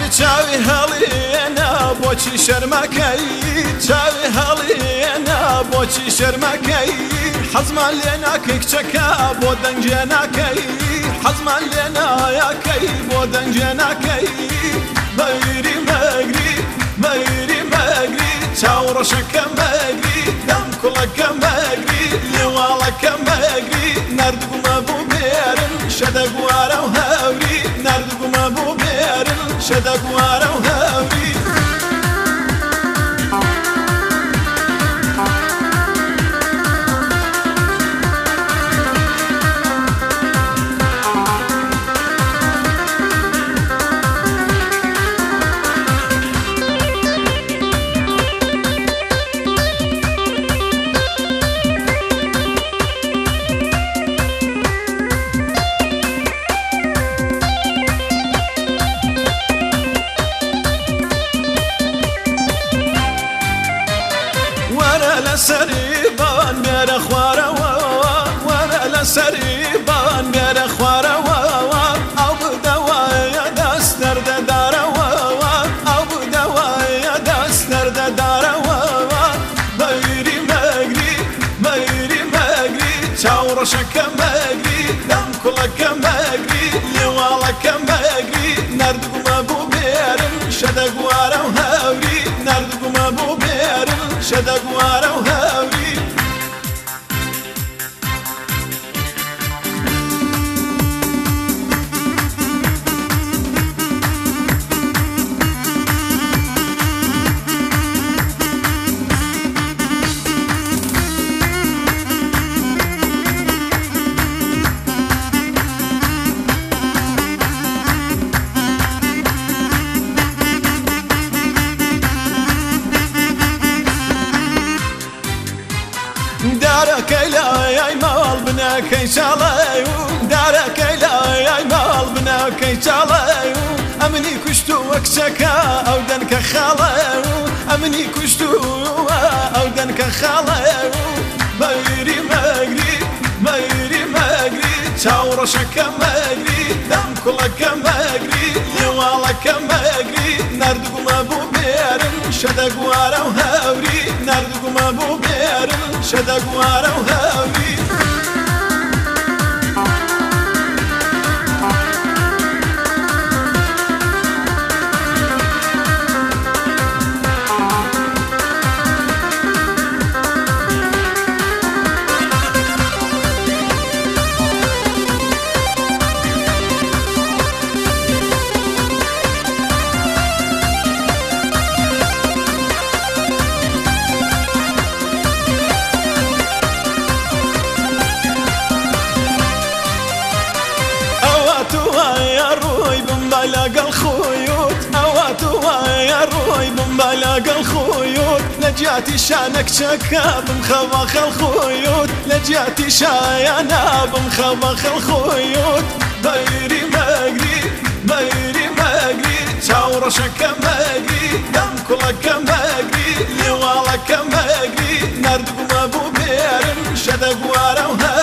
چاوی هەڵێنە بۆچی شەرمەکەی چاوی هەڵێنە بۆچی شەرمەکەی حەزمان لێ ناکەی کچەکە بۆ دەنگێ ناکەی حەزمان لێ نایەکەی بۆ دەنگێ ناکەی مەیری مەگری مەیری مەگری چاوڕەشەکە مەگری دەم کوڵەکە مەگری لێواڵەکە مەگری نەردبوومە بوو بێرن شەدەگوارە و هەوری نەردبوومە بوو بێرن شەدەگوارە و هەوری سەریبان بێرە خوارەوە وەرە لە سەریبان بێرە خوارەوە ئەو بدەوایە دەست دەردەدارەوە ئەو بدەوایە دەست دەردەدارەوە مەیری مەگری مەیری مەگری چاوڕەشەکە مەگری دەم کوڵەکە مەگری لێواڵەکە مەگری نەردبوومە بوو بێرن شەدەگوارە و هەوری نەردبوومە بوو بێرن شەدەگوارە و هەوری دارەکەی لایای ماڵ بنەکەی چاڵێ و دارەکەی لایای ماڵ بنەکەی چاڵێ و ئەمنی کوشتووە کچەکە ئەو دەنکە خاڵێ و ئەمنی کوشتووە ئەو دەنکە خاڵێ و مەیری مەگری مەیری مەگری چاوڕەشەکە مەگری دەم کوڵەکە مەگری لێواڵەکە مەگری نەردبوومە بوو بێرن شەدەگوارە و هەوری نەردبوومە بوو بێرن شەدەگوارە و هەوری لەگەڵ خۆیوت ئەوە توایە ڕۆی بمبە لەگەڵ خۆیوت لە جیاتی شانە کچەکە بمخەوە خەڵ خۆیوت لە جیاتی شایانە بمخەوە خەڵ خۆیوت مەیری مەگری مەیری مەگری چاوڕەشەکە مەگری دەم کوڵەکە مەگری لێواڵەکە مەگری نەردبوومە بوو بێرن شەدەگوارە و